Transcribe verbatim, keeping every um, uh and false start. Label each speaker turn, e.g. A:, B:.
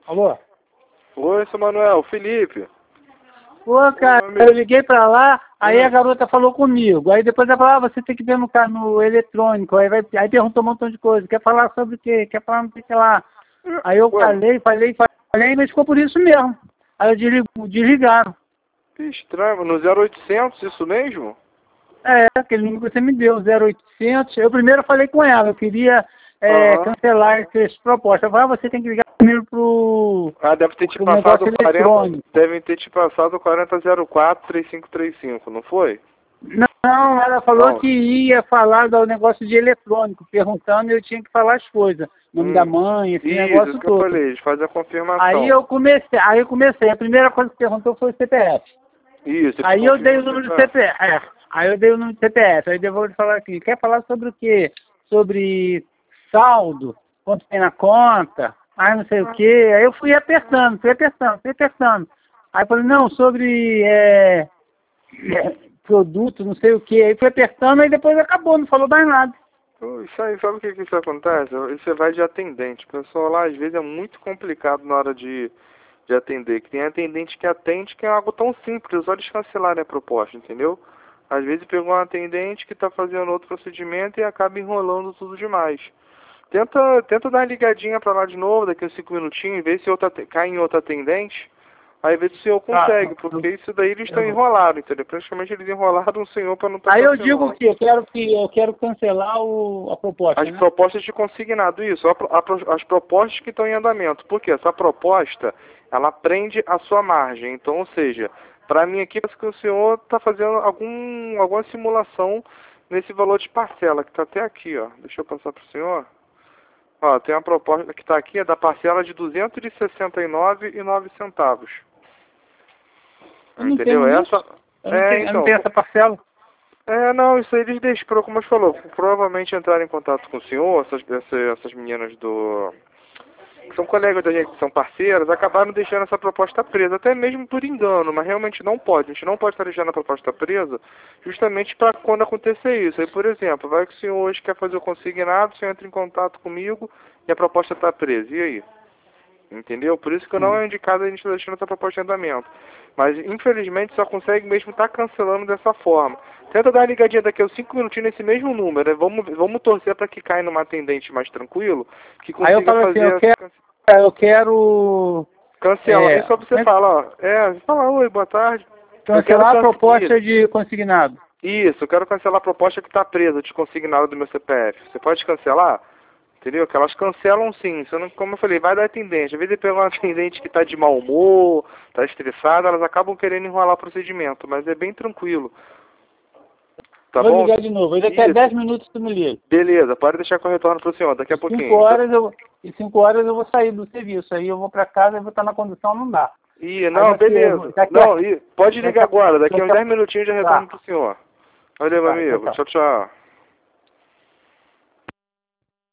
A: Alô?
B: Oi, seu Manuel, Felipe.
A: Ô, cara, eu liguei pra lá, aí a garota falou comigo. Aí depois ela falou, ah, você tem que ver no, ca- no eletrônico. Aí, vai, aí perguntou um montão de coisa. Quer falar sobre o quê? Quer falar não sei o que lá. Aí eu
B: Ué,
A: falei, falei, falei, mas ficou por isso mesmo. Aí eu desligo, desligaram.
B: que estranho, no zero oitocentos, isso mesmo?
A: É, aquele número que você me deu, zero oitocentos. Eu primeiro falei com ela, eu queria é,
B: Aham.
A: cancelar essas propostas. Eu falei, ah, você tem que ligar primeiro pro,
B: Ah, deve ter te
A: pro
B: passado
A: negócio
B: o quarenta,
A: eletrônico.
B: devem ter te passado o quarenta zero quatro, três cinco três cinco, não foi?
A: Não, ela falou
B: Não.
A: que ia falar do negócio de eletrônico, perguntando e eu tinha que falar as coisas. Nome da
B: Hum.
A: mãe, esse
B: Isso,
A: negócio
B: isso que eu
A: todo.
B: falei, eles fazem a
A: Aí
B: confirmação.
A: eu comecei, aí eu comecei, a primeira coisa que perguntou foi o C P F.
B: Isso, eles
A: Aí eu dei o
B: confirmam
A: número do
B: sempre.
A: C P F. É, aí eu dei o número do C P F. Aí depois falar aqui, quer falar sobre o quê? Sobre saldo, quanto tem na conta, aí não sei o quê. Aí eu fui apertando, fui apertando, fui apertando. Aí eu falei, não, sobre é, é, produto, não sei o quê. Aí fui apertando, aí depois acabou, não falou mais nada.
B: Pô, Isso aí, sabe o que que isso acontece? Você vai de atendente. O pessoal lá, às vezes, é muito complicado na hora de, de atender. Que tem atendente que atende que é algo tão simples, só eles cancelarem a proposta, entendeu? Às vezes pegou um atendente que está fazendo outro procedimento e acaba enrolando tudo demais. Tenta, tenta dar uma ligadinha para lá de novo, daqui a cinco minutinhos, ver se outra, cai em outro atendente. Aí vê se o senhor
A: Tá,
B: consegue,
A: eu,
B: porque isso daí eles estão
A: eu,
B: enrolados, entendeu? Praticamente eles enrolaram o senhor para não estar
A: aí eu digo
B: cancelando.
A: que eu quero que eu quero cancelar o, a proposta,
B: As
A: né?
B: propostas de consignado, isso, a pro- a pro- as propostas que estão em andamento. Porque essa proposta, ela prende a sua margem. Então, ou seja, para mim aqui parece que o senhor está fazendo algum, alguma simulação nesse valor de parcela, que está até aqui, ó. Deixa eu passar para o senhor. Ó, tem uma proposta que está aqui, é da parcela de duzentos e sessenta e nove reais e nove centavos.
A: Eu não
B: Entendeu?
A: tenho isso.
B: Essa.
A: Eu não
B: É,
A: tenho, eu não
B: então.
A: tenho essa parcela.
B: É, não, isso aí eles deixaram, como você falou, provavelmente entraram em contato com o senhor, essas, essas, essas meninas do... que são colegas da gente, que são parceiras, acabaram deixando essa proposta presa, até mesmo por engano, mas realmente não pode. A gente não pode estar deixando a proposta presa justamente para quando acontecer isso. Aí, por exemplo, vai que o senhor hoje quer fazer o consignado, o senhor entra em contato comigo e a proposta está presa. E aí? Entendeu? Por isso que eu não
A: Hum.
B: é indicado a gente estar deixando essa proposta em andamento. Mas, infelizmente, só consegue mesmo estar cancelando dessa forma. Tenta dar uma ligadinha daqui a cinco minutinhos nesse mesmo número, né? Vamos, vamos torcer para que caia numa atendente mais tranquilo, que
A: Aí eu
B: consiga
A: falo assim,
B: fazer
A: eu
B: essa
A: quero,
B: can-
A: eu quero
B: cancelar.
A: é,
B: E só você fala, ó, é, você fala, oi, boa tarde. Eu quero
A: cancelar a
B: cancelar.
A: proposta de consignado.
B: Isso, eu quero cancelar a proposta que está presa, de consignado do meu C P F. Você pode cancelar? Entendeu? Que elas cancelam sim. Você não, como eu falei, vai dar atendente. Às vezes ele pega uma atendente que está de mau humor, está estressada, elas acabam querendo enrolar o procedimento, mas é bem tranquilo. Tá
A: Vou
B: bom?
A: ligar de novo. Aí daqui a
B: Isso.
A: dez minutos tu me liga.
B: Beleza, pode deixar que eu retorno pro senhor daqui a
A: Em cinco
B: pouquinho.
A: horas eu, em cinco horas eu vou sair do serviço. Aí eu vou para casa e vou estar na condição, não dá.
B: Ih,
A: Aí
B: não,
A: daqui,
B: beleza.
A: daqui a,
B: Não, ih, pode
A: daqui
B: ligar
A: a,
B: agora, daqui a uns
A: daqui a,
B: dez minutinhos eu já retorno
A: tá,
B: pro senhor. Valeu, meu
A: tá, tchau,
B: amigo.
A: tchau.
B: Tchau, tchau.